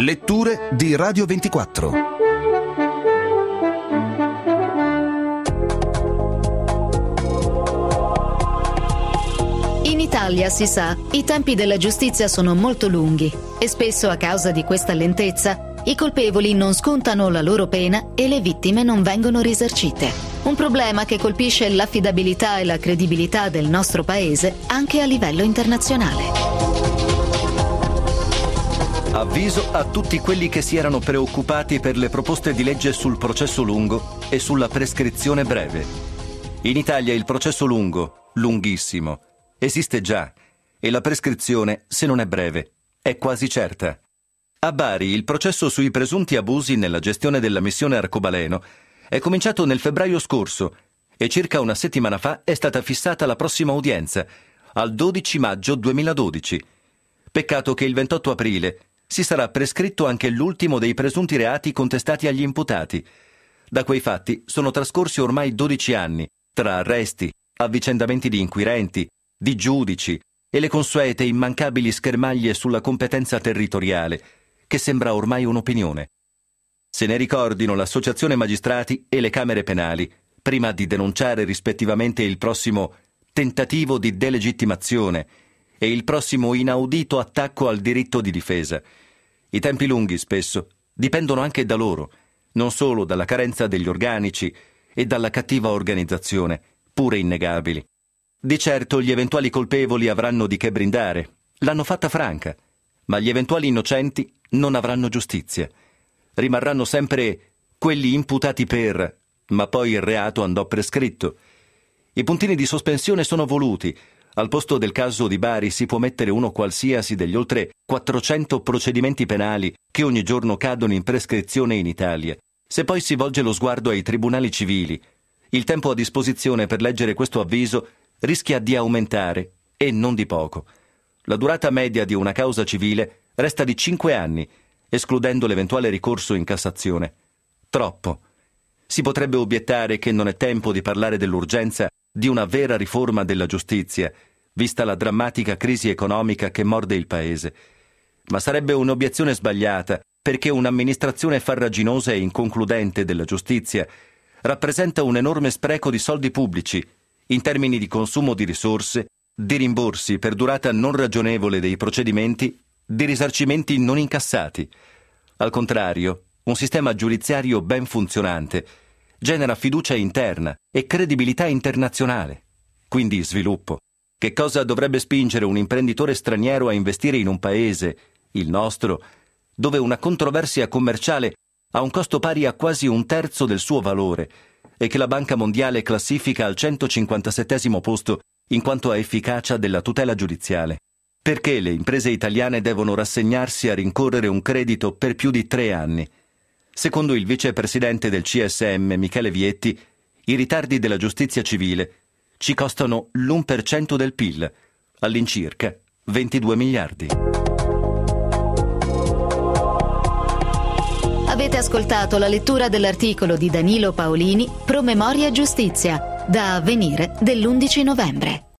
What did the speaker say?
Letture di Radio 24. In Italia, si sa, i tempi della giustizia sono molto lunghi e spesso a causa di questa lentezza i colpevoli non scontano la loro pena e le vittime non vengono risarcite. Un problema che colpisce l'affidabilità e la credibilità del nostro paese anche a livello internazionale. Avviso a tutti quelli che si erano preoccupati per le proposte di legge sul processo lungo e sulla prescrizione breve. In Italia il processo lungo, lunghissimo, esiste già e la prescrizione, se non è breve, è quasi certa. A Bari il processo sui presunti abusi nella gestione della missione Arcobaleno è cominciato nel febbraio scorso e circa una settimana fa è stata fissata la prossima udienza, al 12 maggio 2012. Peccato che il 28 aprile si sarà prescritto anche l'ultimo dei presunti reati contestati agli imputati. Da quei fatti sono trascorsi ormai 12 anni, tra arresti, avvicendamenti di inquirenti, di giudici e le consuete immancabili schermaglie sulla competenza territoriale, che sembra ormai un'opinione. Se ne ricordino l'Associazione Magistrati e le Camere Penali, prima di denunciare rispettivamente il prossimo tentativo di delegittimazione e il prossimo inaudito attacco al diritto di difesa. I tempi lunghi, spesso, dipendono anche da loro, non solo dalla carenza degli organici e dalla cattiva organizzazione, pure innegabili. Di certo gli eventuali colpevoli avranno di che brindare, l'hanno fatta franca, ma gli eventuali innocenti non avranno giustizia. Rimarranno sempre quelli imputati per, ma poi il reato andò prescritto. I puntini di sospensione sono voluti. Al posto del caso di Bari si può mettere uno qualsiasi degli oltre 400 procedimenti penali che ogni giorno cadono in prescrizione in Italia. Se poi si volge lo sguardo ai tribunali civili, il tempo a disposizione per leggere questo avviso rischia di aumentare, e non di poco. La durata media di una causa civile resta di 5 anni, escludendo l'eventuale ricorso in Cassazione. Troppo. Si potrebbe obiettare che non è tempo di parlare dell'urgenza di una vera riforma della giustizia, vista la drammatica crisi economica che morde il Paese. Ma sarebbe un'obiezione sbagliata, perché un'amministrazione farraginosa e inconcludente della giustizia rappresenta un enorme spreco di soldi pubblici, in termini di consumo di risorse, di rimborsi per durata non ragionevole dei procedimenti, di risarcimenti non incassati. Al contrario, un sistema giudiziario ben funzionante genera fiducia interna e credibilità internazionale, quindi sviluppo. Che cosa dovrebbe spingere un imprenditore straniero a investire in un paese, il nostro, dove una controversia commerciale ha un costo pari a quasi un terzo del suo valore e che la Banca Mondiale classifica al 157° posto in quanto a efficacia della tutela giudiziale? Perché le imprese italiane devono rassegnarsi a rincorrere un credito per più di 3 anni? Secondo il vicepresidente del CSM, Michele Vietti, i ritardi della giustizia civile ci costano l'1% del PIL, all'incirca 22 miliardi. Avete ascoltato la lettura dell'articolo di Danilo Paolini, Promemoria Giustizia, da Avvenire dell'11 novembre.